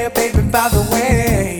there, baby, by the way.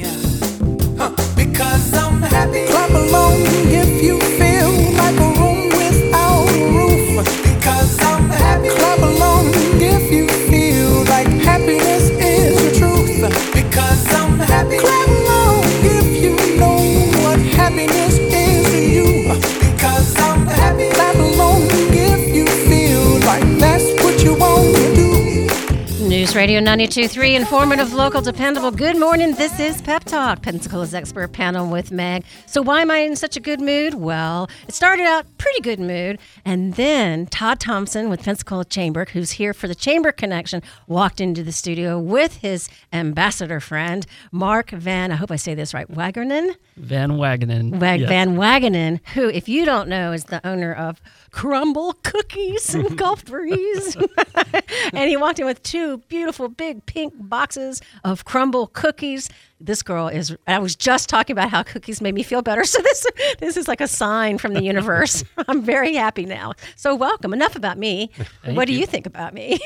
Because I'm happy. Clap along if you feel like a room without a roof. Because I'm happy. Clap along if you feel like happiness is the truth. Because I'm happy. Clap along if you know what happiness is to you. Because I'm happy. Clap along if you feel like that's what you want to do. News Radio 92.3, informative, local, dependable. Good morning. This is Pep Talk, Pensacola's expert panel with Meg. So why am I in such a good mood? Well, it started out pretty good mood, and then Todd Thompson with Pensacola Chamber, who's here for the Chamber Connection, walked into the studio with his ambassador friend, Mark Van, I hope I say this right, Wagenen? Van Wagenen. Yes. Van Wagenen, who, if you don't know, is the owner of Crumble Cookies and Gulf Breeze. And he walked in with two beautiful big pink boxes of Crumble cookies. This girl is, I was just talking about how cookies made me feel better. So this is like a sign from the universe. I'm very happy now. So welcome. Enough about me. What do you think about me?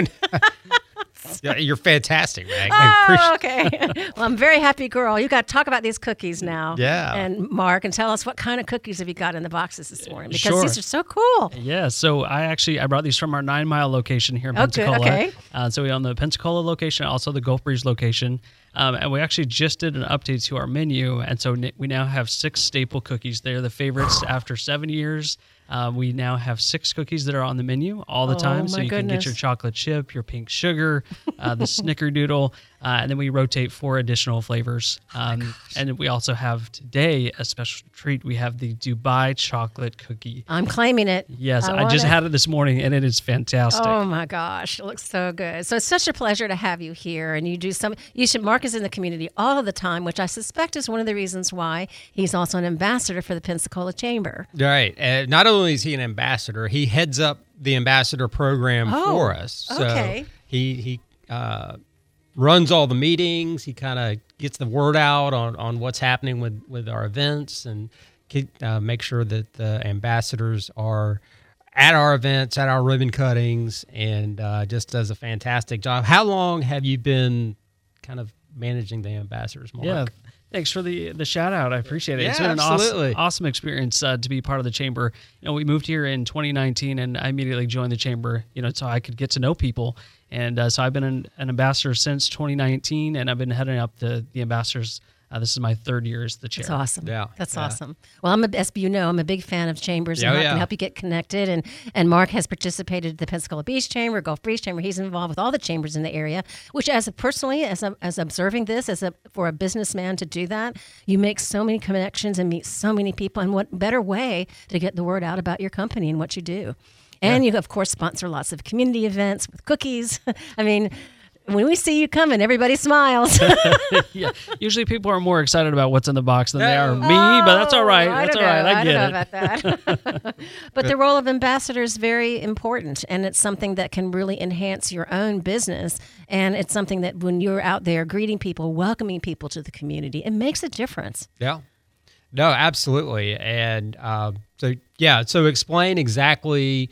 Yeah, you're fantastic, Meg. Oh, okay. Well, I'm a very happy girl. You got to talk about these cookies now. Yeah. And Mark, and tell us what kind of cookies have you got in the boxes this morning? Because Sure. these are so cool. Yeah, so I brought these from our 9 Mile location here in Pensacola. Okay. So we own the Pensacola location, also the Gulf Breeze location. And we actually just did an update to our menu. And so we now have 6 staple cookies. They're the favorites after 7 years. We now have 6 cookies that are on the menu all the time. So you can get your chocolate chip, your pink sugar, the snickerdoodle, and then we rotate 4 additional flavors. And we also have today a special treat. We have the Dubai chocolate cookie. I'm claiming it. Yes, I just had it this morning, and it is fantastic. Oh my gosh, it looks so good. So it's such a pleasure to have you here, and Mark is in the community all the time, which I suspect is one of the reasons why he's also an ambassador for the Pensacola Chamber. Right. Not only is he an ambassador, he heads up the ambassador program for us. So okay. He runs all the meetings. He kind of gets the word out on what's happening with our events and make sure that the ambassadors are at our events, at our ribbon cuttings, and just does a fantastic job. How long have you been kind of managing the ambassadors, Mark? Yeah, thanks for the shout out. I appreciate it. Yeah, it's been absolutely. an awesome experience to be part of the chamber. We moved here in 2019, and I immediately joined the chamber. So I could get to know people, and so I've been an ambassador since 2019, and I've been heading up the ambassadors. This is my 3rd year as the chair. That's awesome. Yeah. That's awesome. Well, as you know, I'm a big fan of chambers and Yeah, can help you get connected. And Mark has participated in the Pensacola Beach Chamber, Gulf Breeze Chamber. He's involved with all the chambers in the area, which as observing this, for a businessman to do that, you make so many connections and meet so many people. And what better way to get the word out about your company and what you do? And you, of course, sponsor lots of community events with cookies. I mean, when we see you coming, everybody smiles. Yeah, usually people are more excited about what's in the box than they are me, but that's all right. That's all right. I get don't it. know about that. But the role of ambassador is very important, and it's something that can really enhance your own business. And it's something that when you're out there greeting people, welcoming people to the community, it makes a difference. Yeah. No, absolutely. And so explain exactly,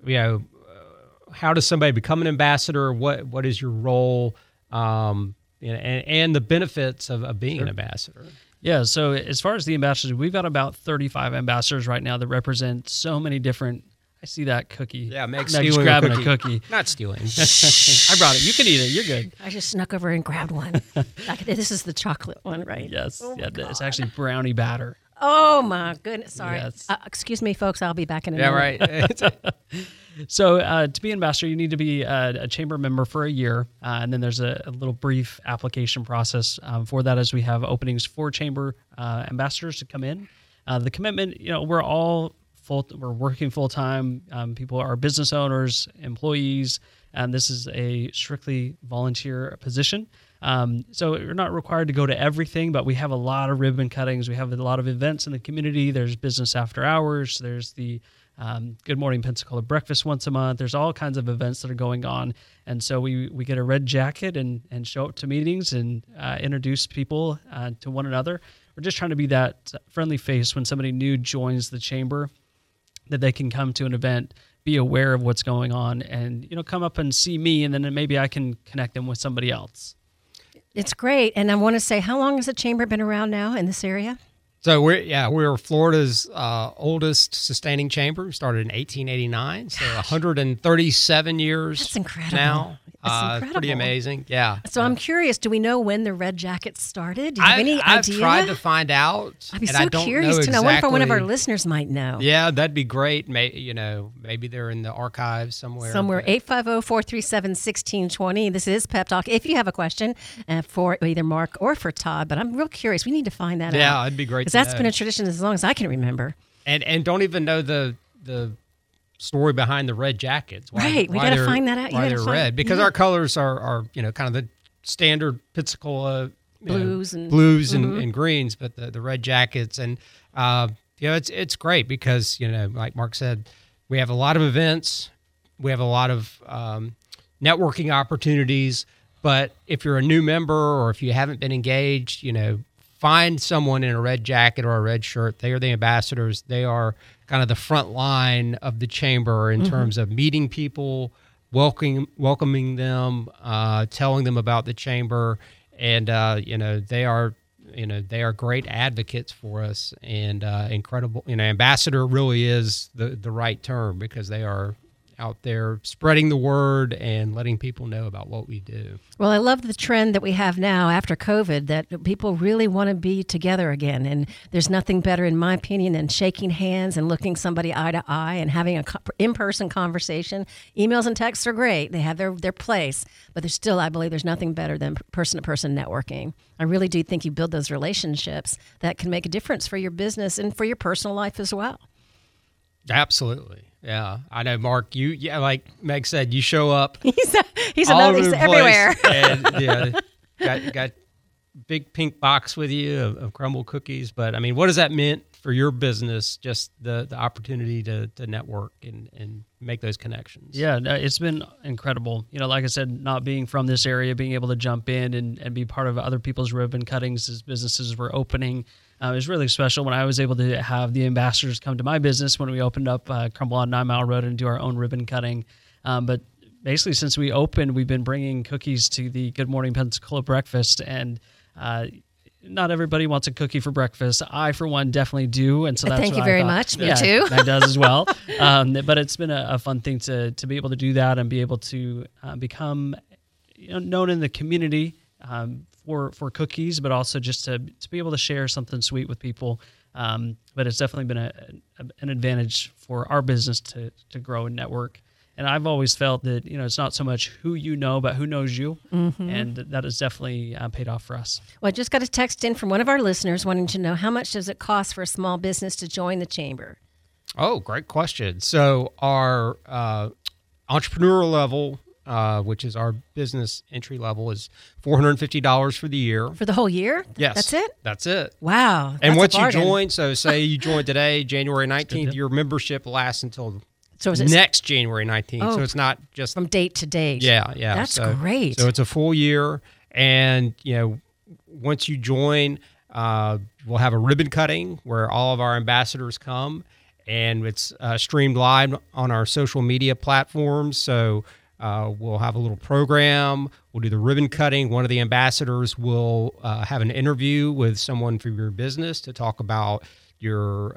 how does somebody become an ambassador? What is your role, and the benefits of being an ambassador? Yeah, so as far as the ambassadors, we've got about 35 ambassadors right now that represent so many different. I see that cookie. Yeah, Meg's Meg's stealing grabbing a cookie. cookie. Not stealing. I brought it. You can eat it. You're good. I just snuck over and grabbed one. This is the chocolate one, right? Yes. Oh yeah, my it's God. actually brownie batter. Oh my goodness! Sorry. Yes. Excuse me, folks. I'll be back in a Yeah, minute. right. So to be an ambassador, you need to be a chamber member for a year, and then there's a little brief application process for that, as we have openings for chamber ambassadors to come in. The commitment, we're all we're working full time. People are business owners, employees, and this is a strictly volunteer position. So you're not required to go to everything, but we have a lot of ribbon cuttings. We have a lot of events in the community. There's business after hours. There's the Good Morning Pensacola breakfast once a month. There's all kinds of events that are going on. And so we get a red jacket and show up to meetings and introduce people to one another. We're just trying to be that friendly face when somebody new joins the chamber, that they can come to an event, be aware of what's going on, and come up and see me, and then maybe I can connect them with somebody else. It's great. And I want to say, how long has the chamber been around now in this area? So we're Florida's oldest sustaining chamber. We started in 1889, so 137 years. That's incredible. Now. That's incredible. Pretty amazing. Yeah. So I'm curious, do we know when the Red Jackets started? Do you have any I've idea? tried to find out. I'd be and so I don't curious know to know. I wonder if one of our exactly- listeners might know. Yeah, that'd be great. Maybe they're in the archives somewhere. Somewhere, but- 850-437-1620. This is Pep Talk. If you have a question for either Mark or for Todd, but I'm real curious. We need to find that out. Yeah, it'd be great. Because to that's know. been a tradition as long as I can remember. And don't even know the story behind the red jackets. Right, we gotta find that out. You Why gotta they're find- red? Because yeah. our colors are kind of the standard Pensacola Blues and- and greens, but the red jackets and it's great because like Mark said, we have a lot of events, we have a lot of networking opportunities. But if you're a new member or if you haven't been engaged, find someone in a red jacket or a red shirt. They are the ambassadors. They are kind of the front line of the chamber in terms of meeting people, welcoming them, telling them about the chamber, and they are great advocates for us and incredible. Ambassador really is the right term because they are out there spreading the word and letting people know about what we do. Well, I love the trend that we have now after COVID that people really want to be together again. And there's nothing better, in my opinion, than shaking hands and looking somebody eye to eye and having an in-person conversation. Emails and texts are great. They have their place. But there's still, I believe, there's nothing better than person-to-person networking. I really do think you build those relationships that can make a difference for your business and for your personal life as well. Absolutely. Yeah. I know, Mark, like Meg said, you show up He's all over he's the everywhere. place and got big pink box with you of crumble cookies. But I mean, what does that mean for your business? Just the opportunity to network and make those connections. Yeah, no, it's been incredible. Like I said, not being from this area, being able to jump in and be part of other people's ribbon cuttings as businesses were opening. It was really special when I was able to have the ambassadors come to my business when we opened up Crumble on 9 Mile Road and do our own ribbon cutting. But basically, since we opened, we've been bringing cookies to the Good Morning Pensacola breakfast. And not everybody wants a cookie for breakfast. I, for one, definitely do. And so that's Thank what you I very thought. much. Me Yeah, too. That does as well. But it's been a fun thing to be able to do that and be able to become known in the community for cookies, but also just to be able to share something sweet with people. But it's definitely been an advantage for our business to grow and network. And I've always felt that, it's not so much who you know, but who knows you. Mm-hmm. And that has definitely paid off for us. Well, I just got a text in from one of our listeners wanting to know how much does it cost for a small business to join the chamber? Oh, great question. So our entrepreneurial level, which is our business entry level, is $450 for the year. For the whole year? Yes. That's it? That's it. Wow. And that's once a you bargain. join, so say you join today, January 19th, your membership lasts until So is it next January 19th. Oh. So it's not just from date to date? Yeah. That's great. So it's a full year, and once you join, we'll have a ribbon cutting where all of our ambassadors come, and it's streamed live on our social media platforms. So we'll have a little program. We'll do the ribbon cutting. One of the ambassadors will have an interview with someone from your business to talk about your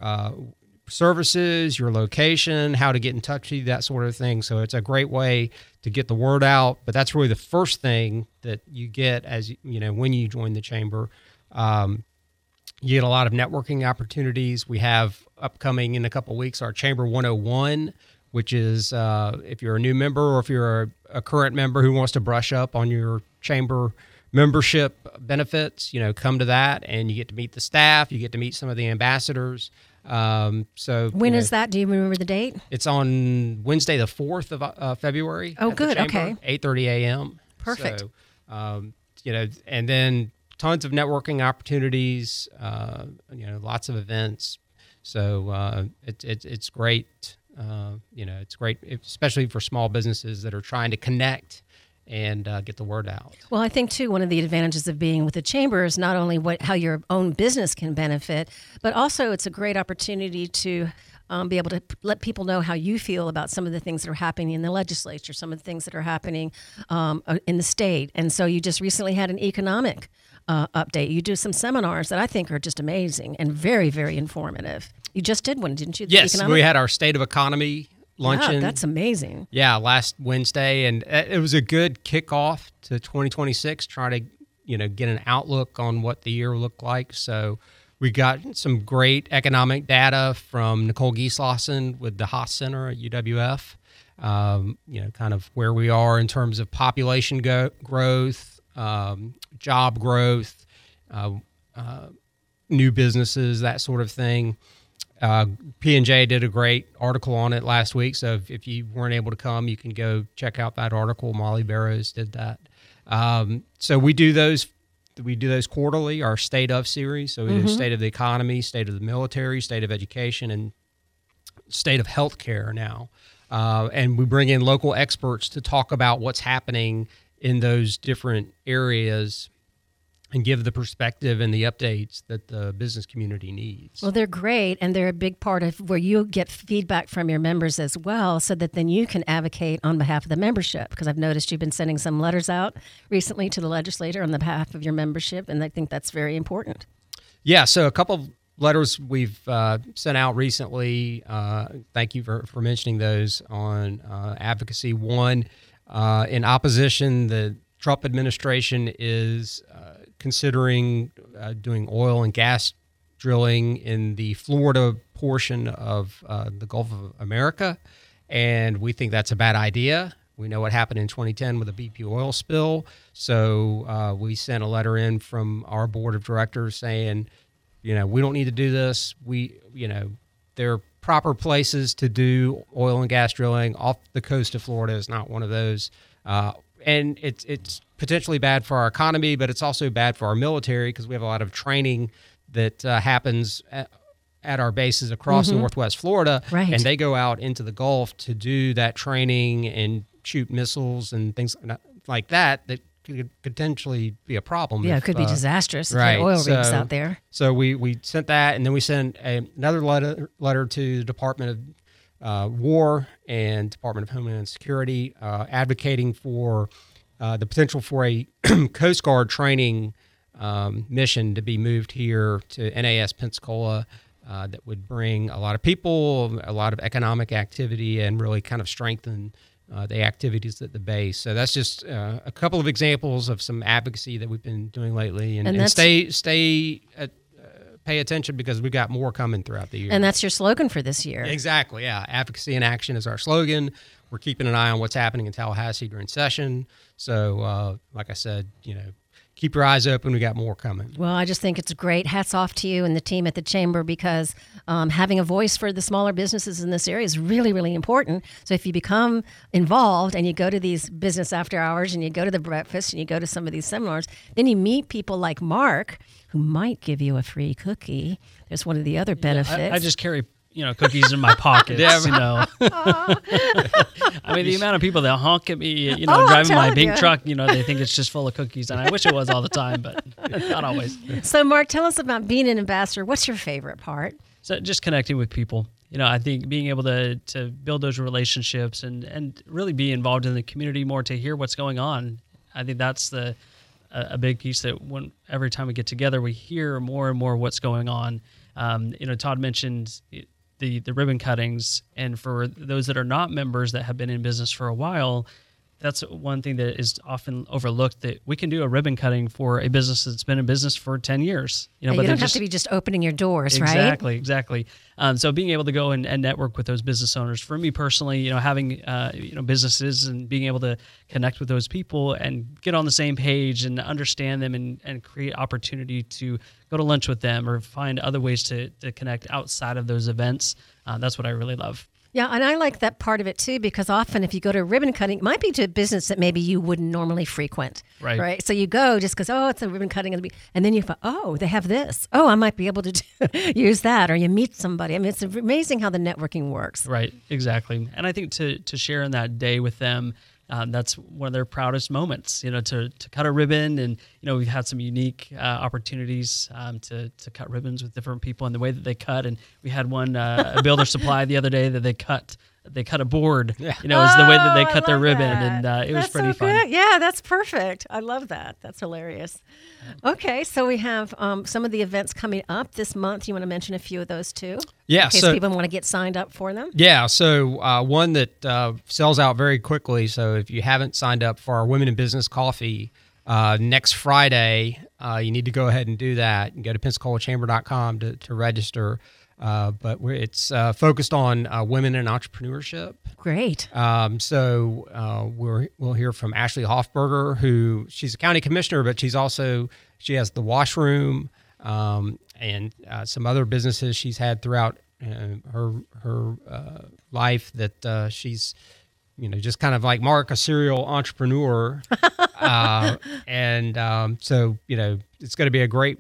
services, your location, how to get in touch with you, that sort of thing. So it's a great way to get the word out. But that's really the first thing that you get when you join the chamber. You get a lot of networking opportunities. We have upcoming in a couple of weeks our Chamber 101, which is if you're a new member or if you're a current member who wants to brush up on your chamber membership benefits, come to that, and you get to meet the staff. You get to meet some of the ambassadors. So when is that? Do you remember the date? It's on Wednesday, the 4th of February. Oh, at the good. chamber, Okay. 8:30 a.m. Perfect. So, and then tons of networking opportunities. Lots of events. So it's great. It's great, especially for small businesses that are trying to connect and get the word out. Well, I think too, one of the advantages of being with the chamber is not only how your own business can benefit, but also it's a great opportunity to be able to let people know how you feel about some of the things that are happening in the legislature, some of the things that are happening in the state. And so you just recently had an economic update. You do some seminars that I think are just amazing and very, very informative. You just did one, didn't you? Yes, we had our State of Economy luncheon. Yeah, that's amazing. Yeah, last Wednesday, and it was a good kickoff to 2026. Try to get an outlook on what the year looked like. So we got some great economic data from Nicole Gieslausen with the Haas Center at UWF. Kind of where we are in terms of population growth, job growth, new businesses, that sort of thing. P&J did a great article on it last week, so if you weren't able to come, you can go check out that article. Molly Barrows did that. So we do those quarterly, our State of series. So we do State of the Economy, State of the Military, State of Education, and State of Healthcare now. And we bring in local experts to talk about what's happening in those different areas and give the perspective and the updates that the business community needs. Well, they're great, and they're a big part of where you get feedback from your members as well, so that then you can advocate on behalf of the membership, because I've noticed you've been sending some letters out recently to the legislator on the behalf of your membership, and I think that's very important. Yeah, so a couple of letters we've sent out recently. Thank you for mentioning those on advocacy. One, in opposition, the Trump administration is considering doing oil and gas drilling in the Florida portion of the Gulf of America, and we think that's a bad idea. We know what happened in 2010 with the BP oil spill, so we sent a letter in from our board of directors saying, we don't need to do this. There are proper places to do oil and gas drilling. Off the coast of Florida is not one of those. And it's potentially bad for our economy, but it's also bad for our military because we have a lot of training that happens at our bases across Northwest Florida. Right. And they go out into the Gulf to do that training and shoot missiles and things like that could potentially be a problem. Yeah, it could be disastrous if right. there are oil rigs out there. So we sent that, and then we sent another letter to the Department of War and Department of Homeland Security, advocating for the potential for a Coast Guard training mission to be moved here to NAS Pensacola that would bring a lot of people, a lot of economic activity, and really kind of strengthen the activities at the base. So that's just a couple of examples of some advocacy that we've been doing lately, and pay attention because we got more coming throughout the year. And that's your slogan for this year. Exactly, yeah. Advocacy in action is our slogan. We're keeping an eye on what's happening in Tallahassee during session. So, like I said, keep your eyes open. We got more coming. Well, I just think it's great. Hats off to you and the team at the Chamber, because having a voice for the smaller businesses in this area is really, really important. So if you become involved and you go to these business after hours and you go to the breakfast and you go to some of these seminars, then you meet people like Mark who might give you a free cookie. There's one of the other benefits. I just carry cookies in my pockets. I mean, the amount of people that honk at me, driving my big truck, they think it's just full of cookies, and I wish it was all the time, but not always. So, Mark, tell us about being an ambassador. What's your favorite part? So, just connecting with people. I think being able to build those relationships and really be involved in the community more, to hear what's going on. I think that's a big piece that every time we get together, we hear more and more what's going on. Todd mentioned the ribbon cuttings, and for those that are not members that have been in business for a while, that's one thing that is often overlooked, that we can do a ribbon cutting for a business that's been in business for 10 years. But you don't have to be just opening your doors, right? Exactly. So being able to go and network with those business owners, for me personally, having businesses and being able to connect with those people and get on the same page and understand them and create opportunity to go to lunch with them or find other ways to connect outside of those events. That's what I really love. Yeah, and I like that part of it too, because often if you go to a ribbon cutting, it might be to a business that maybe you wouldn't normally frequent. Right. So you go just because, it's a ribbon cutting, and then you find, they have this. Oh, I might be able to use that, or you meet somebody. I mean, it's amazing how the networking works. Right, exactly. And I think to share in that day with them, that's one of their proudest moments, to cut a ribbon. And, we've had some unique opportunities to cut ribbons with different people and the way that they cut. And we had one, a builder supply the other day that they cut a board, is the way that they cut their ribbon. That. And it was That's pretty so fun. good. Yeah, that's perfect. I love that. That's hilarious. Okay, so we have some of the events coming up this month. You want to mention a few of those too? Yeah, in case people want to get signed up for them. Yeah, so one that sells out very quickly. So if you haven't signed up for our Women in Business Coffee next Friday, you need to go ahead and do that. And go to PensacolaChamber.com to register. But it's focused on women in entrepreneurship. Great. So we'll hear from Ashley Hoffberger, who she's a county commissioner, but she has the washroom and some other businesses she's had throughout her life that she's just kind of like Mark, a serial entrepreneur. So it's going to be a great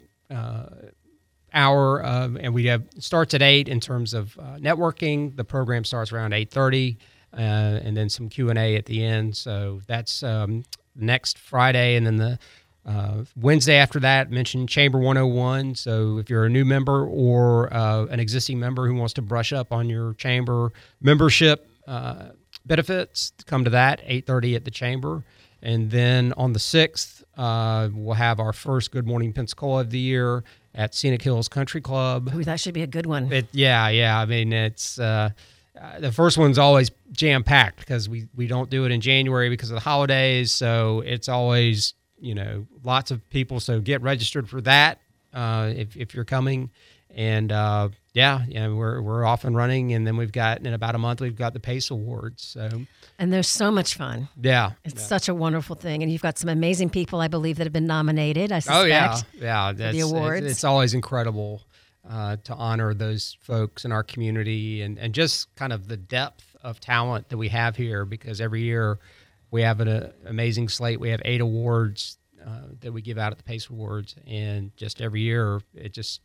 hour, and we have starts at 8 in terms of networking. The program starts around 8:30, and then some Q&A at the end. So that's next Friday, and then the Wednesday after that, mention Chamber 101. So if you're a new member or an existing member who wants to brush up on your chamber membership benefits, come to that 8:30 at the Chamber. And then on the 6th, we'll have our first Good Morning Pensacola of the year at Scenic Hills Country Club. Ooh, that should be a good one. Yeah. I mean, it's the first one's always jam-packed because we don't do it in January because of the holidays. So it's always, lots of people. So get registered for that if you're coming. And we're off and running. And then in about a month, we've got the PACE Awards. So. And they're so much fun. Yeah. It's such a wonderful thing. And you've got some amazing people, I believe, that have been nominated, I suspect. Oh, yeah. For the awards. It's always incredible to honor those folks in our community and just kind of the depth of talent that we have here, because every year we have an amazing slate. We have 8 awards that we give out at the PACE Awards. And just every year, it just,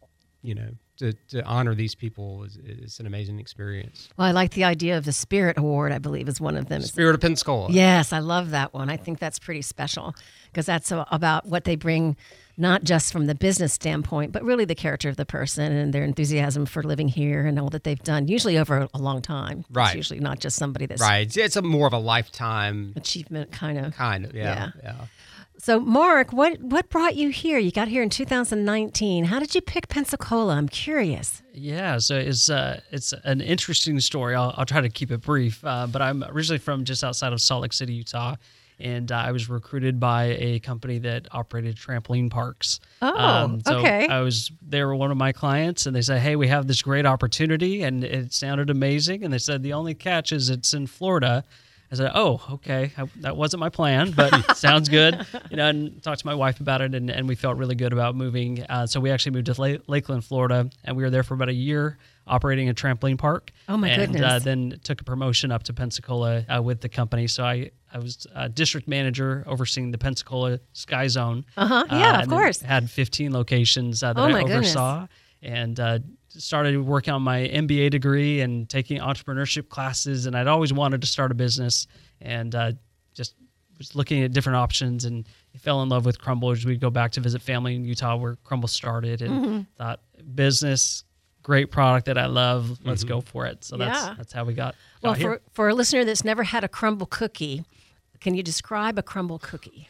to honor these people is an amazing experience. Well, I like the idea of the Spirit Award, I believe, is one of them. Spirit of Pensacola. Yes, I love that one. I think that's pretty special because that's about what they bring, not just from the business standpoint, but really the character of the person and their enthusiasm for living here and all that they've done, usually over a long time. Right. It's usually not just somebody that's right. It's a more of a lifetime achievement kind of. Yeah. So, Mark, what brought you here? You got here in 2019. How did you pick Pensacola? I'm curious. Yeah, so it's an interesting story. I'll try to keep it brief, but I'm originally from just outside of Salt Lake City, Utah, and I was recruited by a company that operated trampoline parks. Oh, okay. They were one of my clients, and they said, "Hey, we have this great opportunity," and it sounded amazing. And they said the only catch is it's in Florida. I said, "Oh, okay. That wasn't my plan, but sounds good." And talked to my wife about it, and we felt really good about moving. So we actually moved to Lakeland, Florida, and we were there for about a year operating a trampoline park. Oh my goodness! And then took a promotion up to Pensacola with the company. So I was district manager overseeing the Pensacola Sky Zone. Yeah, of course. Had 15 locations that I oversaw, and started working on my MBA degree and taking entrepreneurship classes. And I'd always wanted to start a business, and just was looking at different options, and fell in love with Crumble. We'd go back to visit family in Utah where Crumble started, and thought business, great product that I love. Let's go for it. So that's how we got here. For a listener that's never had a Crumble cookie, can you describe a Crumble cookie?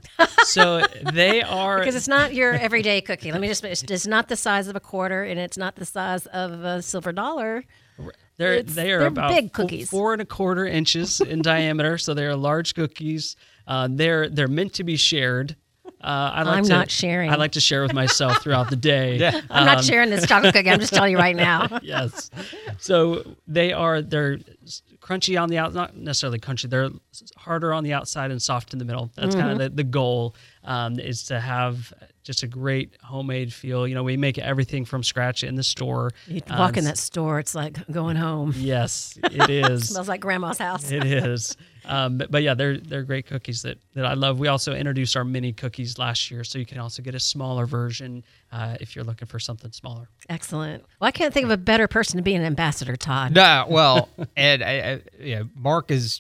So they are... Because it's not your everyday cookie. It's not the size of a quarter, and it's not the size of a silver dollar. They're about big cookies. 4 1/4 inches in diameter, so they're large cookies. They're meant to be shared. I'm not sharing. I like to share with myself throughout the day. Yeah. I'm not sharing this chocolate cookie. I'm just telling you right now. Yes. So they're crunchy on the outside, not necessarily crunchy. They're harder on the outside and soft in the middle. That's kind of the goal, is to have just a great homemade feel. We make everything from scratch in the store. You walk in that store, it's like going home. Yes, it is. Smells like grandma's house. It is. But yeah, they're great cookies that I love. We also introduced our mini cookies last year, so you can also get a smaller version if you're looking for something smaller. Excellent. Well, I can't think of a better person to be an ambassador, Todd. No, well, and Mark is,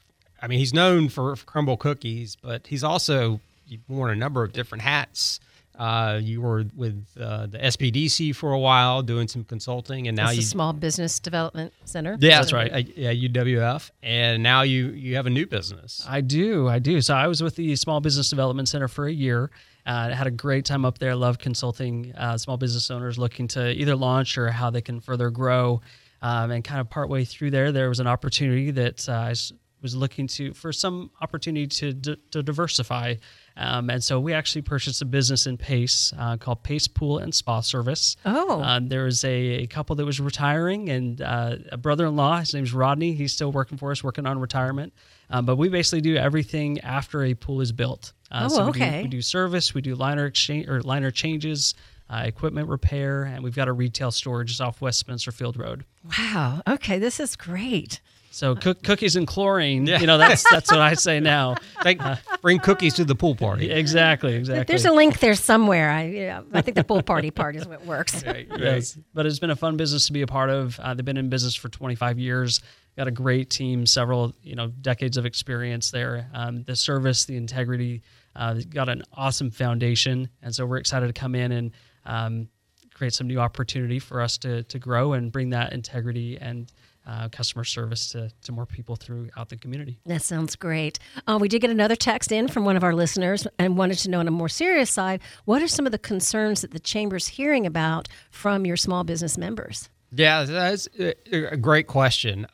I mean, he's known for Crumble Cookies, but he's also worn a number of different hats. You were with the SPDC for a while doing some consulting, and now That's you the Small Business Development Center. yeah, That's right. yeah, UWF, and now you have a new business. I do. So I was with the Small Business Development Center for a year. I had a great time up there. Love consulting small business owners looking to either launch or how they can further grow. And kind of partway through there was an opportunity that I was looking for some opportunity to diversify. And so we actually purchased a business in Pace called Pace Pool and Spa Service. Oh. There was a couple that was retiring, and a brother-in-law, his name's Rodney. He's still working for us, working on retirement. But we basically do everything after a pool is built. We do service, we do liner changes, equipment repair, and we've got a retail store just off Westminster Field Road. Wow. Okay, this is great. So cookies and chlorine, that's what I say now. Bring cookies to the pool party. Exactly. There's a link there somewhere. I think the pool party part is what works. Right. Yes, but it's been a fun business to be a part of. They've been in business for 25 years. Got a great team, several decades of experience there. The service, the integrity, got an awesome foundation, and so we're excited to come in and create some new opportunity for us to grow and bring that integrity and customer service to more people throughout the community. That sounds great. We did get another text in from one of our listeners and wanted to know on a more serious side, what are some of the concerns that the Chamber's hearing about from your small business members? Yeah, that's a great question.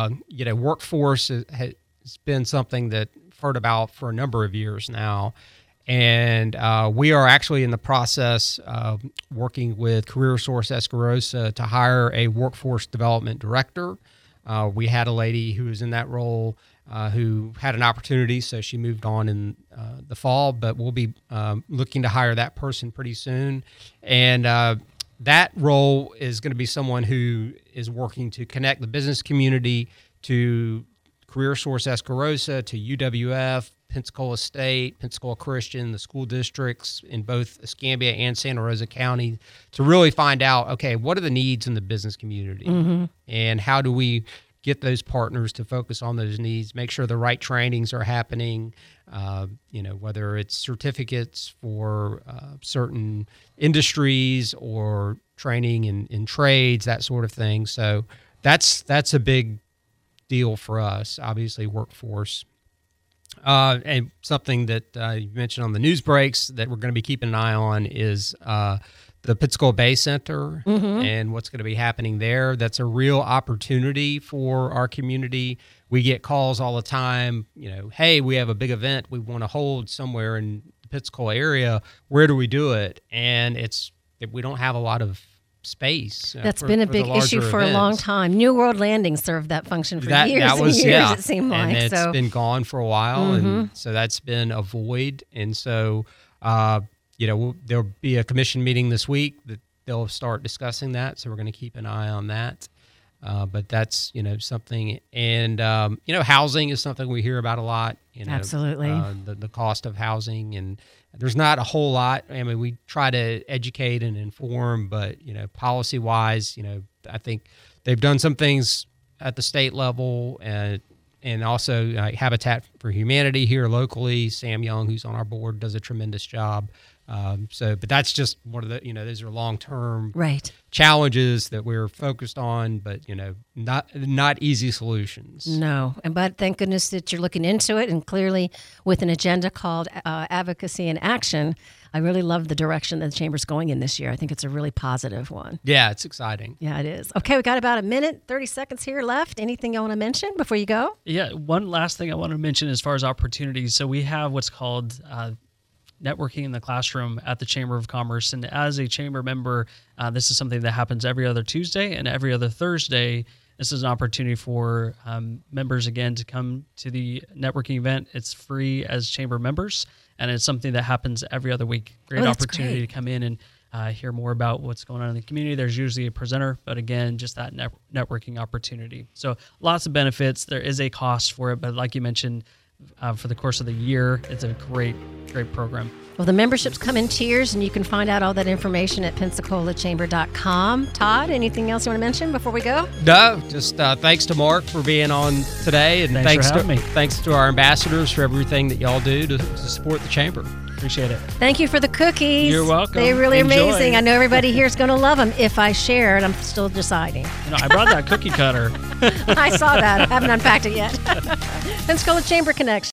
Workforce has been something that I've heard about for a number of years now. And we are actually in the process of working with CareerSource Escarosa to hire a workforce development director. We had a lady who was in that role who had an opportunity, so she moved on in the fall, but we'll be looking to hire that person pretty soon. And that role is going to be someone who is working to connect the business community to CareerSource Escarosa, to UWF, Pensacola State, Pensacola Christian, the school districts in both Escambia and Santa Rosa County to really find out, okay, what are the needs in the business community? Mm-hmm. And how do we get those partners to focus on those needs, make sure the right trainings are happening, whether it's certificates for certain industries or training in trades, that sort of thing. So that's a big deal for us, obviously, workforce. And something that you mentioned on the news breaks that we're going to be keeping an eye on is the Pensacola Bay Center and what's going to be happening there. That's a real opportunity for our community. We get calls all the time, hey, we have a big event we want to hold somewhere in the Pensacola area. Where do we do it? And we don't have a lot of space. That's been a big issue for a long time. New World Landing served that function for years and years, it seemed like. And it's been gone for a while, and so that's been a void. And so, there'll be a commission meeting this week that they'll start discussing that, so we're going to keep an eye on that. But that's, something. And, housing is something we hear about a lot. Absolutely. The cost of housing, and there's not a whole lot. I mean, we try to educate and inform, but, policy-wise, I think they've done some things at the state level and also Habitat for Humanity here locally. Sam Young, who's on our board, does a tremendous job. But that's just one of the, those are long-term challenges that we're focused on, but, not easy solutions. No. But thank goodness that you're looking into it, and clearly with an agenda called Advocacy and Action. I really love the direction that the Chamber's going in this year. I think it's a really positive one. Yeah, it's exciting. Yeah, it is. Okay, we got about a minute, 30 seconds here left. Anything you want to mention before you go? Yeah, one last thing I want to mention as far as opportunities. So we have what's called networking in the classroom at the Chamber of Commerce. And as a Chamber member, this is something that happens every other Tuesday and every other Thursday. This is an opportunity for members, again, to come to the networking event. It's free as Chamber members, and it's something that happens every other week. Great opportunity to come in and hear more about what's going on in the community. There's usually a presenter, but again, just that networking opportunity. So lots of benefits. There is a cost for it, but like you mentioned, for the course of the year, it's a great great program. Well, the memberships come in tiers, and you can find out all that information at PensacolaChamber.com. Todd, anything else you want to mention before we go? No, just thanks to Mark for being on today, and Thanks for having me. Thanks to our ambassadors for everything that y'all do to support the chamber. Appreciate it. Thank you for the cookies. You're welcome. They're really Enjoy. amazing. I know everybody here is going to love them if I share, and I'm still deciding. I brought that cookie cutter. I saw that. I haven't unpacked it yet. Pensacola Chamber Connection.